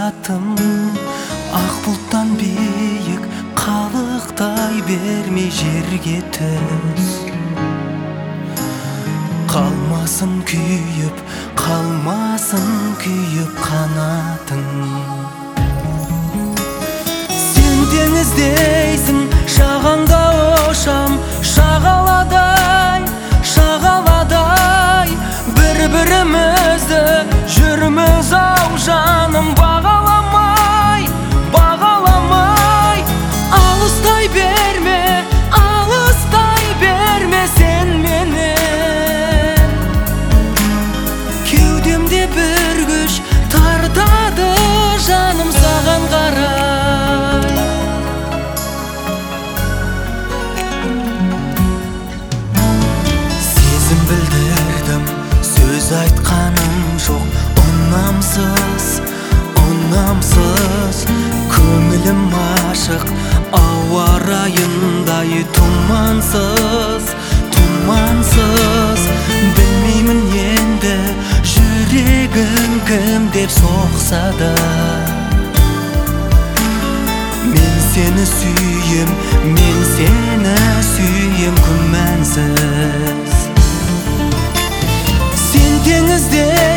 мақсатым ақ бұлттан биік қалықтай бермей жерге түс. Қалмасын күйіп қанатың. Сен теңіздейсің, жағаңда ұшам, шағаладай бір-бірімізді жүрміз ау жаным. Бағаламай алыстай берме сен менен. Кеудемде бір күш тартады жаным саған қарай. Сезім білдірдім, сөз айтқаным жоқ. Ұнамсыз көңілім ашық, ауа райындай тұмансыз. Білмеймін енді жүрегім кім деп соқса да. Мен сені сүйем күмәнсіз. Сен теңізде